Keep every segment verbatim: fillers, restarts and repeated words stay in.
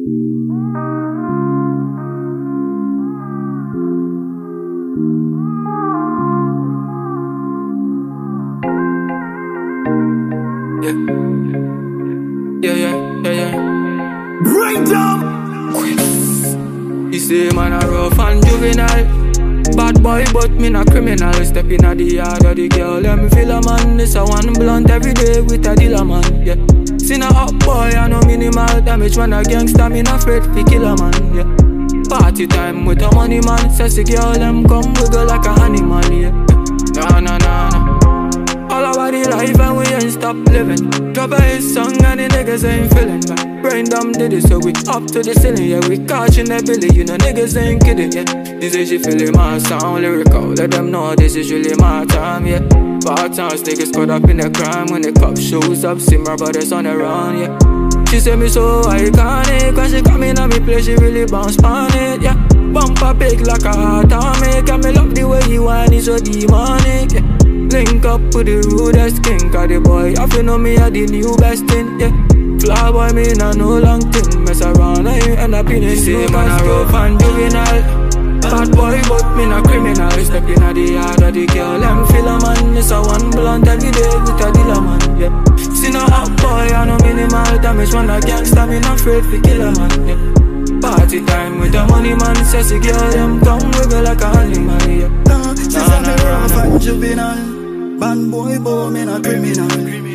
Yeah, yeah, yeah, yeah, yeah. Bring down. You say man a rough and juvenile, bad boy but me not criminal. Step in a the yard of the girl, let me feel a man. This a one blunt every day with a dealer man. Yeah, seen a hot boy I no minimal damage. When a gangster me not afraid to kill a man. Yeah, party time with a money man. Sassy girl them come wiggle like a animal. Yeah, nah nah nah nah. All about the life and we ain't stop living. Drop a hit song and the niggas ain't feeling back. Brain dumb did it, so we up to the ceiling. Yeah, we catching that billy, you know niggas ain't kidding. Yeah, this is she feeling my sound lyrical. Let them know this is really my time. Yeah, bad times niggas caught up in the crime. When the cop shows up, see my brothers on the run. Yeah, she say me so iconic. When she come in on me play, she really bounce on it. Yeah, bumper big like a heart atomic. And me love the way you whine, it's so demonic. Yeah, link up with the rudest king. Cause the boy, I feel know me a the new best thing. Yeah, fly boy me nah no long thing. Mess around and you end up in a say man a rough and juvenile, bad boy but me not criminal. Step in a the yard of the girl, them feel a man. It's a one blunt every day with a dealer man. Yeah, seen a hot boy I no minimal damage. When a gangster me not afraid to kill a man. Yeah, party time with a money man. Sassy girl them come wiggle like a animal. Yeah, Nah, she say me rough and juvenile, bad boy but me not criminal.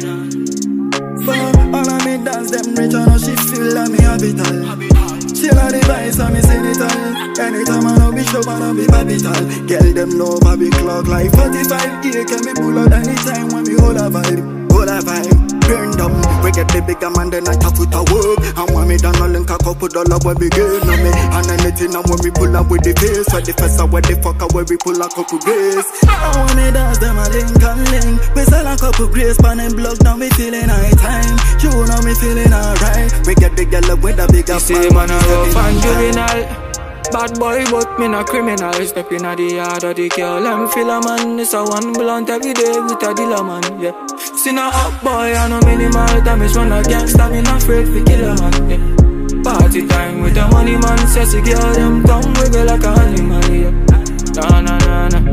For all of me dance them rich, I know she feel like me habital. She like the vice and me sing it all. Anytime I know be show, I know be babital. Girl them love I be clock like forty-five. Yeah, can me pull out anytime when me hold a vibe, hold a vibe. Burn them, we get the bigger man then I tough with a work. And when me done a link a couple dollar when we get on me. And anything and when we pull up with the face. When the first when the fucker when we pull a couple grace. And when me dance them a link and link. We sell a couple grace pan and block now me feeling high time. You know me feeling alright. We get the girl with the bigger you say man a rough and juvenile, bad boy but me not criminal. Step in a the yard of the girl, them feel a man. It's a one blunt every day with a dealer man. Yeah, seen a hot boy I no minimal damage. When a gangster me not afraid to kill a man. Yeah, party time with a money man. Sassy girl them come wiggle like a animal. Yeah, nah nah nah nah.